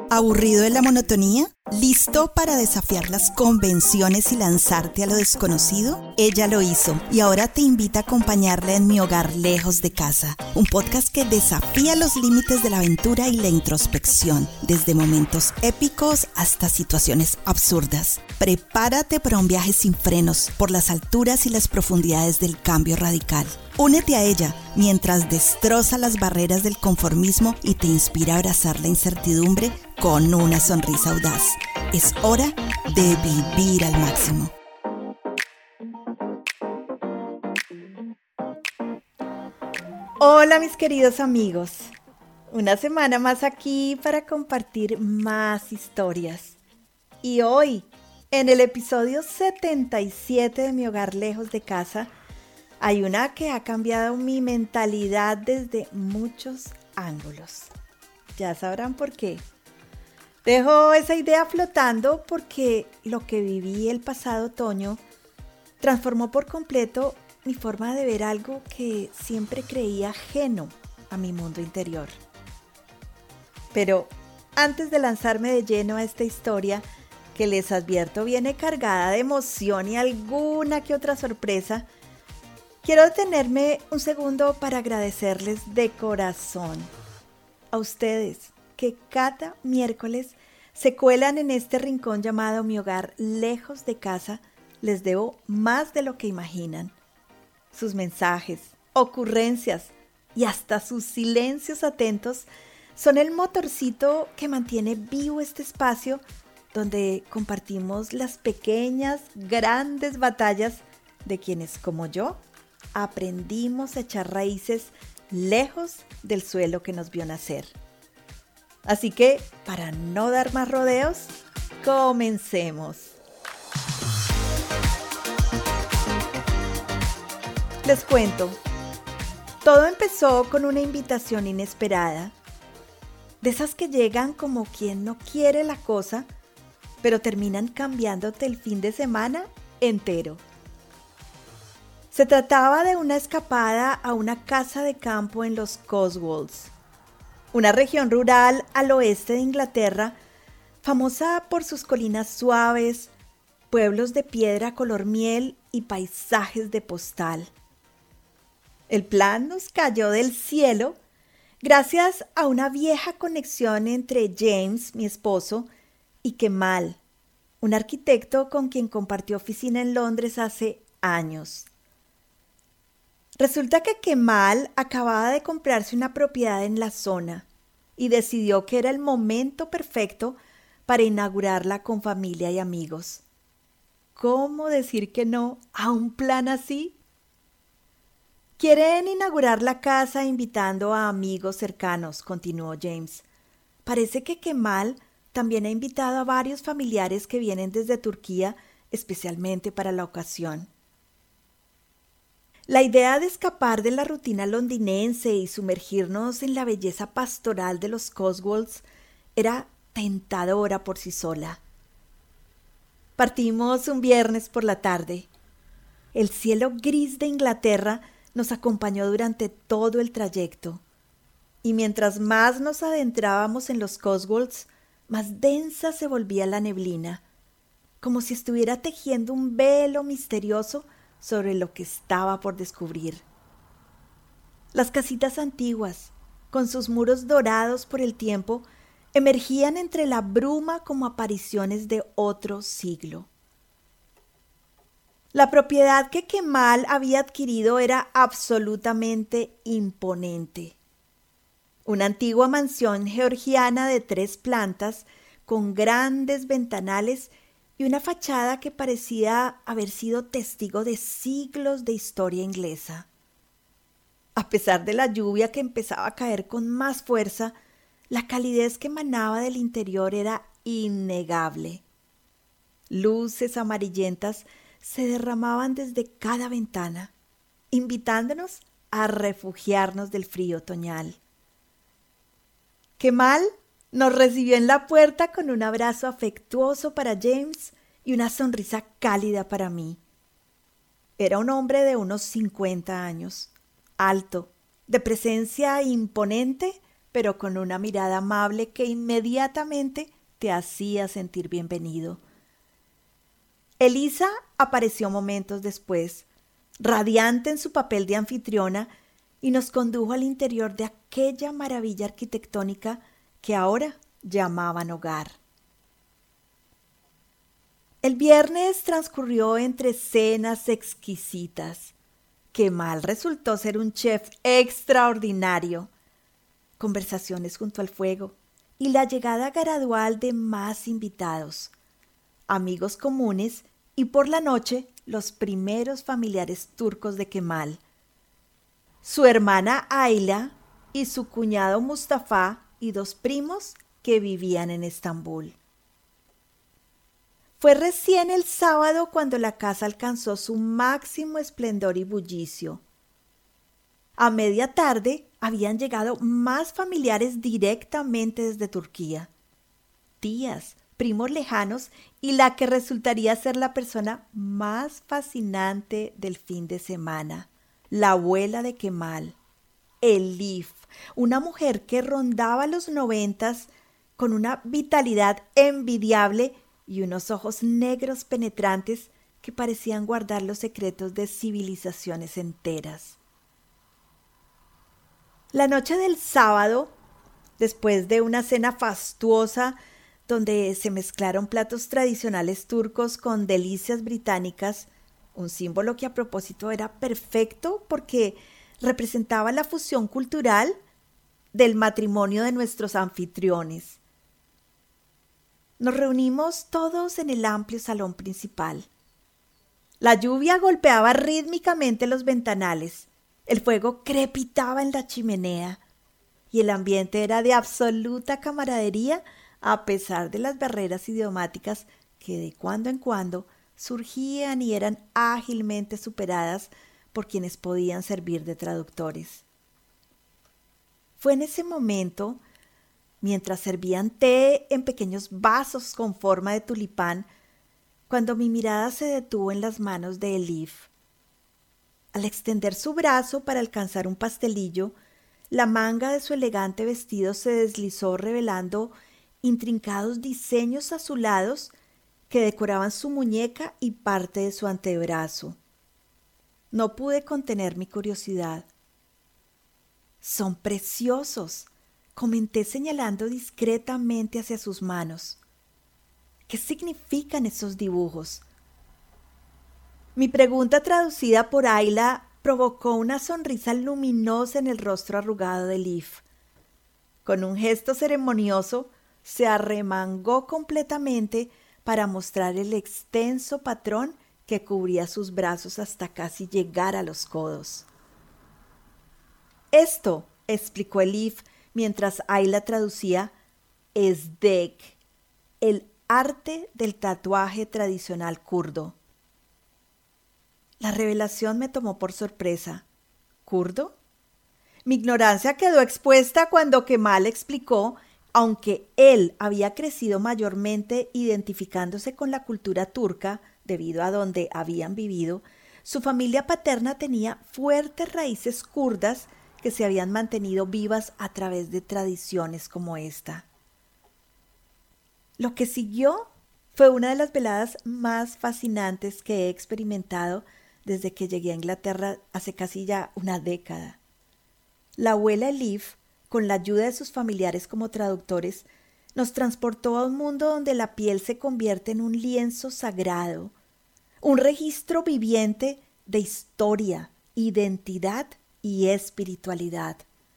¿Aburrido de la monotonía? ¿Listo para desafiar las convenciones y lanzarte a lo desconocido? Ella lo hizo y ahora te invita a acompañarla en Mi Hogar Lejos de Casa, un podcast que desafía los límites de la aventura y la introspección, desde momentos épicos hasta situaciones absurdas. Prepárate para un viaje sin frenos por las alturas y las profundidades del cambio radical. Únete a ella mientras destroza las barreras del conformismo y te inspira a abrazar la incertidumbre con una sonrisa audaz. Es hora de vivir al máximo. Hola mis queridos amigos, una semana más aquí para compartir más historias. Y hoy, en el episodio 77 de Mi Hogar Lejos de Casa, hay una que ha cambiado mi mentalidad desde muchos ángulos. Ya sabrán por qué. Dejo esa idea flotando porque lo que viví el pasado otoño transformó por completo mi forma de ver algo que siempre creía ajeno a mi mundo interior. Pero antes de lanzarme de lleno a esta historia, que les advierto viene cargada de emoción y alguna que otra sorpresa, quiero detenerme un segundo para agradecerles de corazón a ustedes que cada miércoles se cuelan en este rincón llamado Mi Hogar Lejos de Casa. Les debo más de lo que imaginan. Sus mensajes, ocurrencias y hasta sus silencios atentos son el motorcito que mantiene vivo este espacio donde compartimos las pequeñas, grandes batallas de quienes, como yo, aprendimos a echar raíces lejos del suelo que nos vio nacer. Así que, para no dar más rodeos, comencemos. Les cuento, todo empezó con una invitación inesperada, de esas que llegan como quien no quiere la cosa, pero terminan cambiándote el fin de semana entero. Se trataba de una escapada a una casa de campo en los Cotswolds, una región rural al oeste de Inglaterra, famosa por sus colinas suaves, pueblos de piedra color miel y paisajes de postal. El plan nos cayó del cielo gracias a una vieja conexión entre James, mi esposo, y Kemal, un arquitecto con quien compartió oficina en Londres hace años. Resulta que Kemal acababa de comprarse una propiedad en la zona y decidió que era el momento perfecto para inaugurarla con familia y amigos. ¿Cómo decir que no a un plan así? Quieren inaugurar la casa invitando a amigos cercanos, continuó James. Parece que Kemal también ha invitado a varios familiares que vienen desde Turquía especialmente para la ocasión. La idea de escapar de la rutina londinense y sumergirnos en la belleza pastoral de los Cotswolds era tentadora por sí sola. Partimos un viernes por la tarde. El cielo gris de Inglaterra nos acompañó durante todo el trayecto, y mientras más nos adentrábamos en los Cotswolds, más densa se volvía la neblina, como si estuviera tejiendo un velo misterioso sobre lo que estaba por descubrir. Las casitas antiguas, con sus muros dorados por el tiempo, emergían entre la bruma como apariciones de otro siglo. La propiedad que Kemal había adquirido era absolutamente imponente. Una antigua mansión georgiana de 3 plantas, con grandes ventanales y una fachada que parecía haber sido testigo de siglos de historia inglesa. A pesar de la lluvia que empezaba a caer con más fuerza, la calidez que emanaba del interior era innegable. Luces amarillentas se derramaban desde cada ventana, invitándonos a refugiarnos del frío otoñal. Kemal nos recibió en la puerta con un abrazo afectuoso para James y una sonrisa cálida para mí. Era un hombre de unos 50 años, alto, de presencia imponente, pero con una mirada amable que inmediatamente te hacía sentir bienvenido. Elisa apareció momentos después, radiante en su papel de anfitriona, y nos condujo al interior de aquella maravilla arquitectónica que ahora llamaban hogar. El viernes transcurrió entre cenas exquisitas. Kemal resultó ser un chef extraordinario. Conversaciones junto al fuego y la llegada gradual de más invitados, amigos comunes y por la noche los primeros familiares turcos de Kemal. Su hermana Ayla y su cuñado Mustafa y 2 primos que vivían en Estambul. Fue recién el sábado cuando la casa alcanzó su máximo esplendor y bullicio. A media tarde habían llegado más familiares directamente desde Turquía. Tías, primos lejanos y la que resultaría ser la persona más fascinante del fin de semana, la abuela de Kemal, Elif, una mujer que rondaba los 90 con una vitalidad envidiable y unos ojos negros penetrantes que parecían guardar los secretos de civilizaciones enteras. La noche del sábado, después de una cena fastuosa donde se mezclaron platos tradicionales turcos con delicias británicas, un símbolo que a propósito era perfecto porque representaba la fusión cultural del matrimonio de nuestros anfitriones. Nos reunimos todos en el amplio salón principal. La lluvia golpeaba rítmicamente los ventanales, el fuego crepitaba en la chimenea y el ambiente era de absoluta camaradería a pesar de las barreras idiomáticas que de cuando en cuando surgían y eran ágilmente superadas por quienes podían servir de traductores. Fue en ese momento, mientras servían té en pequeños vasos con forma de tulipán, cuando mi mirada se detuvo en las manos de Elif. Al extender su brazo para alcanzar un pastelillo, la manga de su elegante vestido se deslizó revelando intrincados diseños azulados que decoraban su muñeca y parte de su antebrazo. No pude contener mi curiosidad. «Son preciosos», comenté señalando discretamente hacia sus manos. «¿Qué significan esos dibujos?» Mi pregunta, traducida por Ayla, provocó una sonrisa luminosa en el rostro arrugado de Elif. Con un gesto ceremonioso, se arremangó completamente para mostrar el extenso patrón que cubría sus brazos hasta casi llegar a los codos. «Esto», explicó Elif mientras Ayla traducía, «es dek, el arte del tatuaje tradicional kurdo». La revelación me tomó por sorpresa. ¿Kurdo? Mi ignorancia quedó expuesta cuando Kemal explicó, aunque él había crecido mayormente identificándose con la cultura turca debido a donde habían vivido, su familia paterna tenía fuertes raíces kurdas que se habían mantenido vivas a través de tradiciones como esta. Lo que siguió fue una de las veladas más fascinantes que he experimentado desde que llegué a Inglaterra hace casi ya una década. La abuela Elif, con la ayuda de sus familiares como traductores, nos transportó a un mundo donde la piel se convierte en un lienzo sagrado, un registro viviente de historia, identidad y espiritualidad.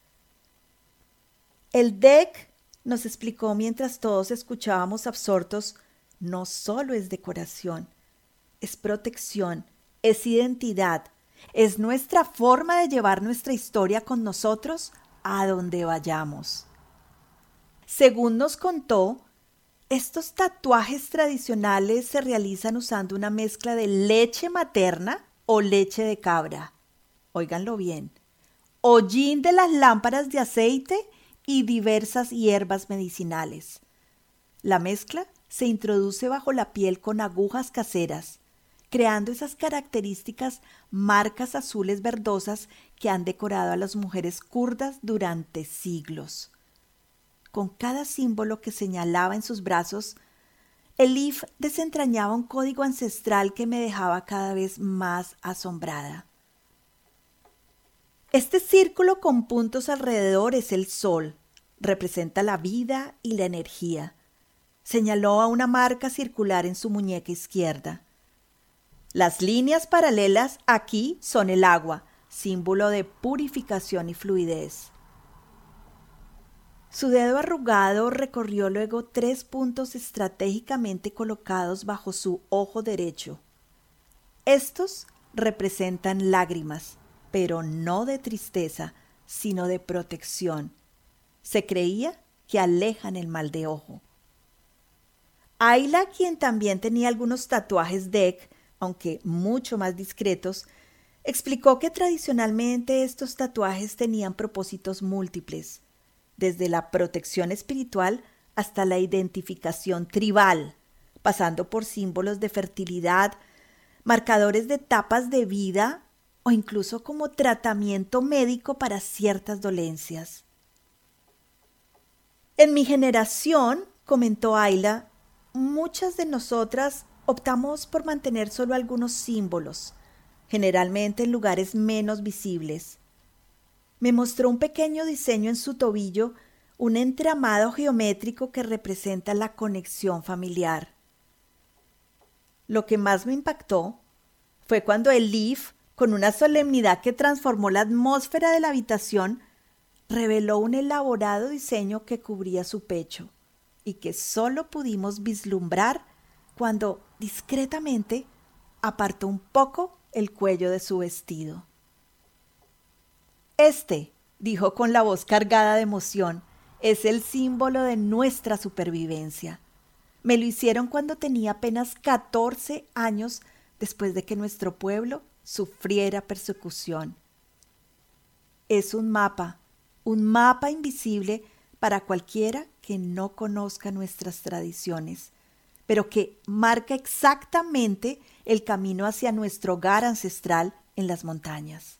El dek, nos explicó mientras todos escuchábamos absortos, no solo es decoración, es protección, es identidad, es nuestra forma de llevar nuestra historia con nosotros a donde vayamos. Según nos contó, estos tatuajes tradicionales se realizan usando una mezcla de leche materna o leche de cabra. Óiganlo bien. Hollín de las lámparas de aceite y diversas hierbas medicinales. La mezcla se introduce bajo la piel con agujas caseras, creando esas características marcas azules verdosas que han decorado a las mujeres kurdas durante siglos. con cada símbolo que señalaba en sus brazos, Elif desentrañaba un código ancestral que me dejaba cada vez más asombrada. Este círculo con puntos alrededor es el sol, representa la vida y la energía. Señaló a una marca circular en su muñeca izquierda. Las líneas paralelas aquí son el agua, símbolo de purificación y fluidez. Su dedo arrugado recorrió luego 3 puntos estratégicamente colocados bajo su ojo derecho. Estos representan lágrimas, pero no de tristeza, sino de protección. Se creía que alejan el mal de ojo. Ayla, quien también tenía algunos tatuajes Dek, aunque mucho más discretos, explicó que tradicionalmente estos tatuajes tenían propósitos múltiples, desde la protección espiritual hasta la identificación tribal, pasando por símbolos de fertilidad, marcadores de etapas de vida o incluso como tratamiento médico para ciertas dolencias. En mi generación, comentó Ayla, muchas de nosotras optamos por mantener solo algunos símbolos, generalmente en lugares menos visibles. Me mostró un pequeño diseño en su tobillo, un entramado geométrico que representa la conexión familiar. Lo que más me impactó fue cuando Elif, con una solemnidad que transformó la atmósfera de la habitación, reveló un elaborado diseño que cubría su pecho y que solo pudimos vislumbrar cuando, discretamente, apartó un poco el cuello de su vestido. Este, dijo con la voz cargada de emoción, es el símbolo de nuestra supervivencia. Me lo hicieron cuando tenía apenas 14 años después de que nuestro pueblo sufriera persecución. Es un mapa invisible para cualquiera que no conozca nuestras tradiciones, pero que marca exactamente el camino hacia nuestro hogar ancestral en las montañas.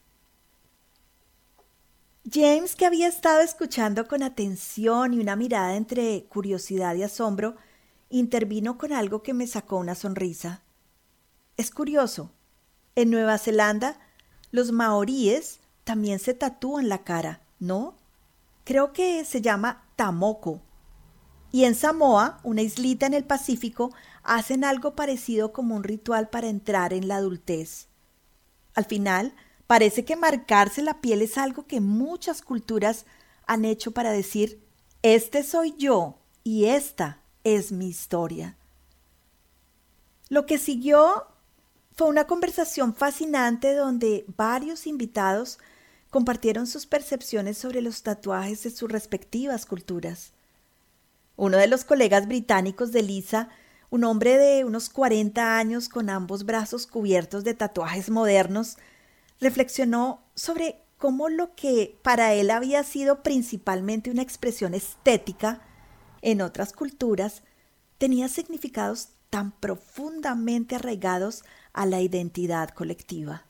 James, que había estado escuchando con atención y una mirada entre curiosidad y asombro, intervino con algo que me sacó una sonrisa. Es curioso, en Nueva Zelanda los maoríes también se tatúan la cara, ¿no? Creo que se llama tamoko. Y en Samoa, una islita en el Pacífico, hacen algo parecido como un ritual para entrar en la adultez. Al final, parece que marcarse la piel es algo que muchas culturas han hecho para decir, este soy yo y esta es mi historia. Lo que siguió fue una conversación fascinante donde varios invitados compartieron sus percepciones sobre los tatuajes de sus respectivas culturas. Uno de los colegas británicos de Lisa, un hombre de unos 40 años con ambos brazos cubiertos de tatuajes modernos, reflexionó sobre cómo lo que para él había sido principalmente una expresión estética, en otras culturas tenía significados tan profundamente arraigados a la identidad colectiva.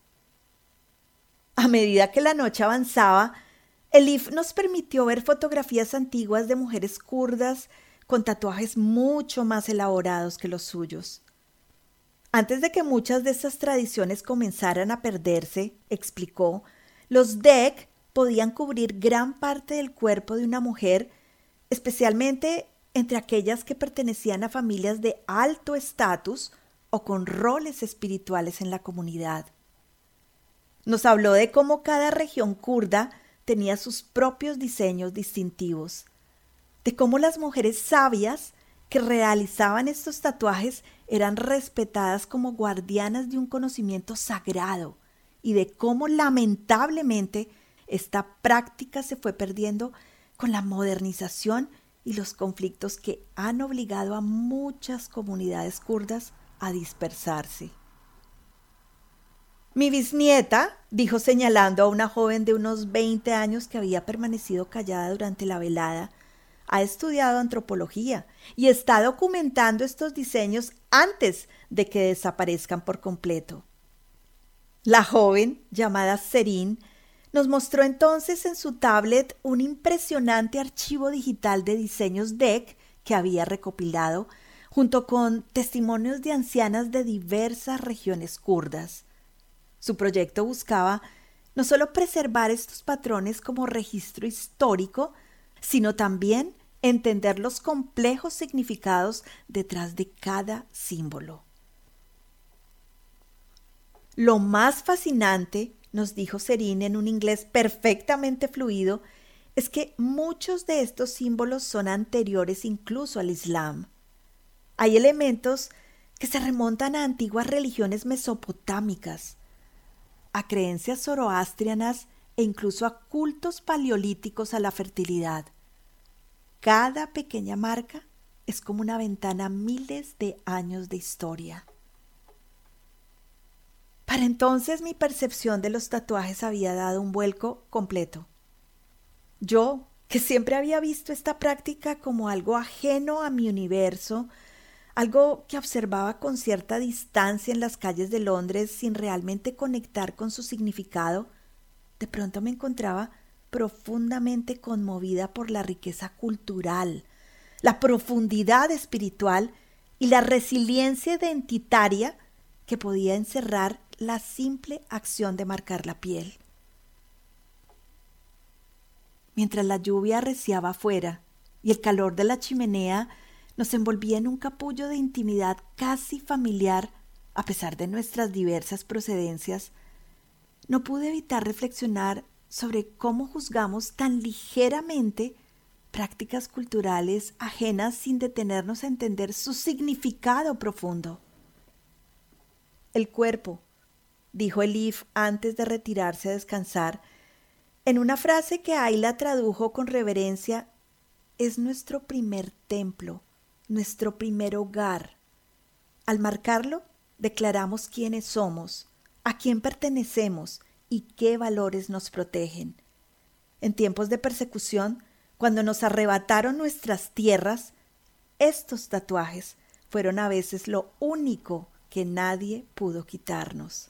A medida que la noche avanzaba, Elif nos permitió ver fotografías antiguas de mujeres kurdas con tatuajes mucho más elaborados que los suyos. Antes de que muchas de esas tradiciones comenzaran a perderse, explicó, los Dek podían cubrir gran parte del cuerpo de una mujer, especialmente entre aquellas que pertenecían a familias de alto estatus o con roles espirituales en la comunidad. Nos habló de cómo cada región kurda tenía sus propios diseños distintivos, de cómo las mujeres sabias que realizaban estos tatuajes eran respetadas como guardianas de un conocimiento sagrado y de cómo lamentablemente esta práctica se fue perdiendo con la modernización y los conflictos que han obligado a muchas comunidades kurdas a dispersarse. Mi bisnieta, dijo señalando a una joven de unos 20 años que había permanecido callada durante la velada, ha estudiado antropología y está documentando estos diseños antes de que desaparezcan por completo. La joven, llamada Serín, Nos mostró entonces en su tablet un impresionante archivo digital de diseños DEC que había recopilado, junto con testimonios de ancianas de diversas regiones kurdas. Su proyecto buscaba no solo preservar estos patrones como registro histórico, sino también entender los complejos significados detrás de cada símbolo. Lo más fascinante, nos dijo Serín en un inglés perfectamente fluido, es que muchos de estos símbolos son anteriores incluso al Islam. Hay elementos que se remontan a antiguas religiones mesopotámicas, a creencias zoroastrianas e incluso a cultos paleolíticos a la fertilidad. Cada pequeña marca es como una ventana a miles de años de historia. Para entonces mi percepción de los tatuajes había dado un vuelco completo. Yo, que siempre había visto esta práctica como algo ajeno a mi universo, algo que observaba con cierta distancia en las calles de Londres sin realmente conectar con su significado, de pronto me encontraba profundamente conmovida por la riqueza cultural, la profundidad espiritual y la resiliencia identitaria que podía encerrar la simple acción de marcar la piel. Mientras la lluvia arreciaba afuera y el calor de la chimenea nos envolvía en un capullo de intimidad casi familiar, a pesar de nuestras diversas procedencias, no pude evitar reflexionar sobre cómo juzgamos tan ligeramente prácticas culturales ajenas sin detenernos a entender su significado profundo. El cuerpo, dijo Elif antes de retirarse a descansar, en una frase que Ayla tradujo con reverencia, es nuestro primer templo, nuestro primer hogar. Al marcarlo, declaramos quiénes somos, a quién pertenecemos y qué valores nos protegen. En tiempos de persecución, cuando nos arrebataron nuestras tierras, estos tatuajes fueron a veces lo único que nadie pudo quitarnos.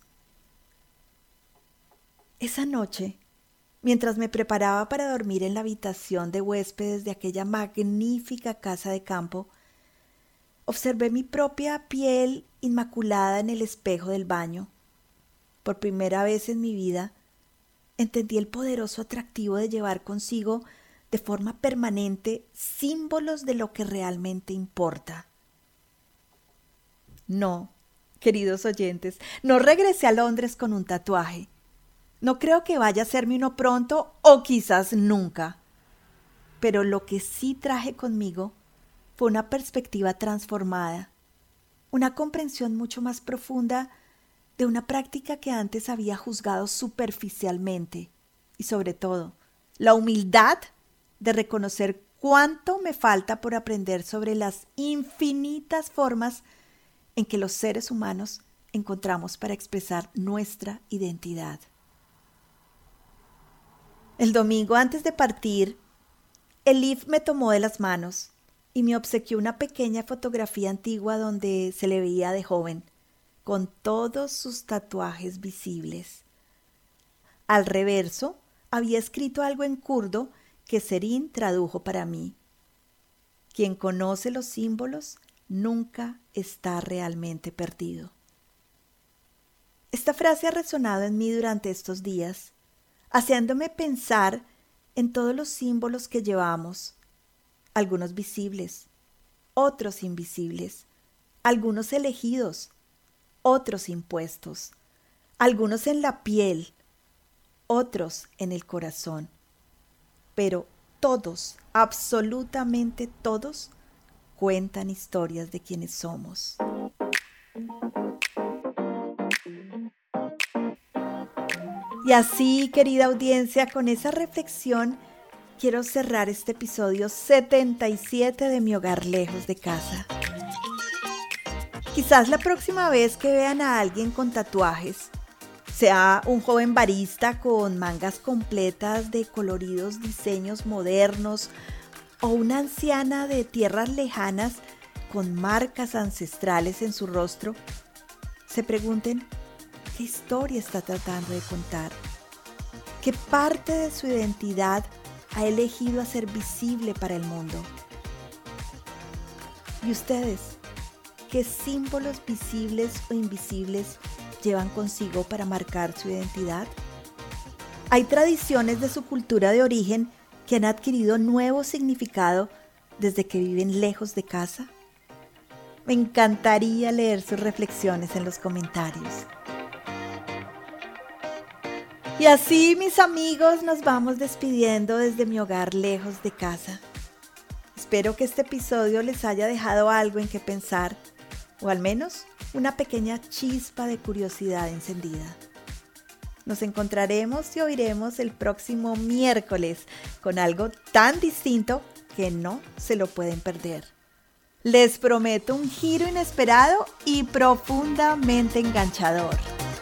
Esa noche, mientras me preparaba para dormir en la habitación de huéspedes de aquella magnífica casa de campo, observé mi propia piel inmaculada en el espejo del baño. Por primera vez en mi vida, entendí el poderoso atractivo de llevar consigo de forma permanente símbolos de lo que realmente importa. No, queridos oyentes, no regresé a Londres con un tatuaje. No creo que vaya a hacerme uno pronto o quizás nunca. Pero lo que sí traje conmigo fue una perspectiva transformada, una comprensión mucho más profunda de una práctica que antes había juzgado superficialmente y sobre todo la humildad de reconocer cuánto me falta por aprender sobre las infinitas formas en que los seres humanos encontramos para expresar nuestra identidad. El domingo antes de partir, Elif me tomó de las manos y me obsequió una pequeña fotografía antigua donde se le veía de joven, con todos sus tatuajes visibles. Al reverso había escrito algo en kurdo que Serín tradujo para mí. Quien conoce los símbolos nunca está realmente perdido. Esta frase ha resonado en mí durante estos días, haciéndome pensar en todos los símbolos que llevamos, algunos visibles, otros invisibles, algunos elegidos, otros impuestos, algunos en la piel, otros en el corazón, pero todos, absolutamente todos, cuentan historias de quienes somos. Y así, querida audiencia, con esa reflexión quiero cerrar este episodio 77 de Mi Hogar Lejos de Casa. Quizás la próxima vez que vean a alguien con tatuajes, sea un joven barista con mangas completas de coloridos diseños modernos o una anciana de tierras lejanas con marcas ancestrales en su rostro, se pregunten ¿qué historia está tratando de contar? ¿Qué parte de su identidad ha elegido hacer visible para el mundo? ¿Y ustedes? ¿Qué símbolos visibles o invisibles llevan consigo para marcar su identidad? Hay tradiciones de su cultura de origen que han adquirido nuevo significado desde que viven lejos de casa. Me encantaría leer sus reflexiones en los comentarios. Y así, mis amigos, nos vamos despidiendo desde mi hogar lejos de casa. Espero que este episodio les haya dejado algo en que pensar, o al menos una pequeña chispa de curiosidad encendida. Nos encontraremos y oiremos el próximo miércoles con algo tan distinto que no se lo pueden perder. Les prometo un giro inesperado y profundamente enganchador.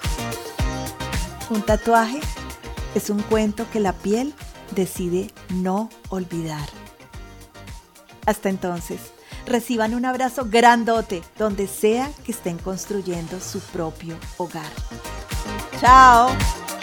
Un tatuaje es un cuento que la piel decide no olvidar. Hasta entonces, reciban un abrazo grandote donde sea que estén construyendo su propio hogar. ¡Chao!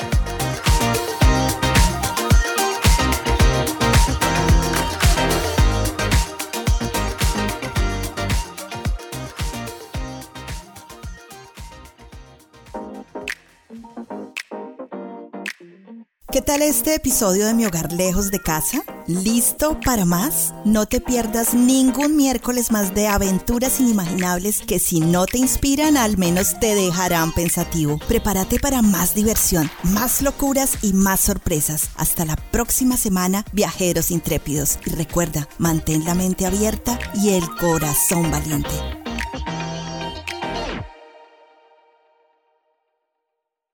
¿Qué tal este episodio de Mi Hogar Lejos de Casa? ¿Listo para más? No te pierdas ningún miércoles más de aventuras inimaginables que si no te inspiran, al menos te dejarán pensativo. Prepárate para más diversión, más locuras y más sorpresas. Hasta la próxima semana, viajeros intrépidos. Y recuerda, mantén la mente abierta y el corazón valiente.